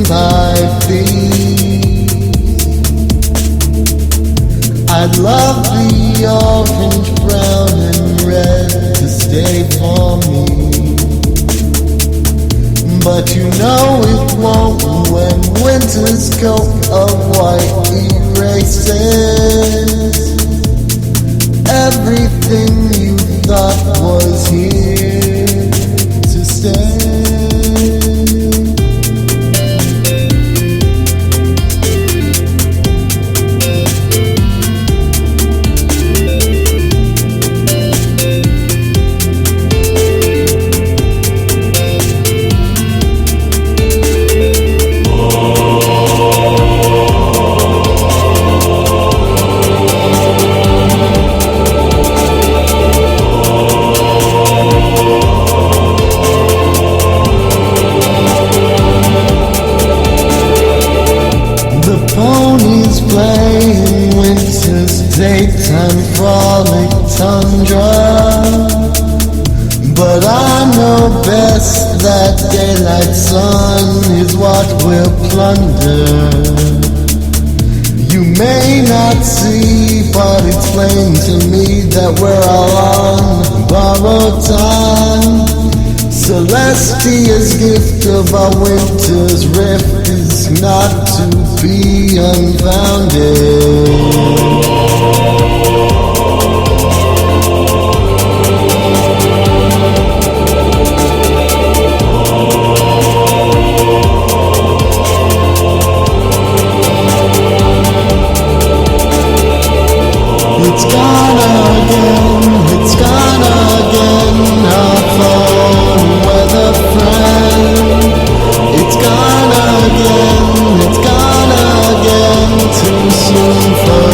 my feet. I'd love the orange, brown, and red to stay for me, but you know it won't when winter's coat of white erases everything you thought was here to stay. Ponies playing winter's daytime frolic tundra, but I know best that daylight sun is what will plunder. You may not see, but it's plain to me that we're all on borrowed time. Celestia's gift of our winter's rift is not to be unfounded. It's gone again, our phone weather friend. It's gone again, too soon for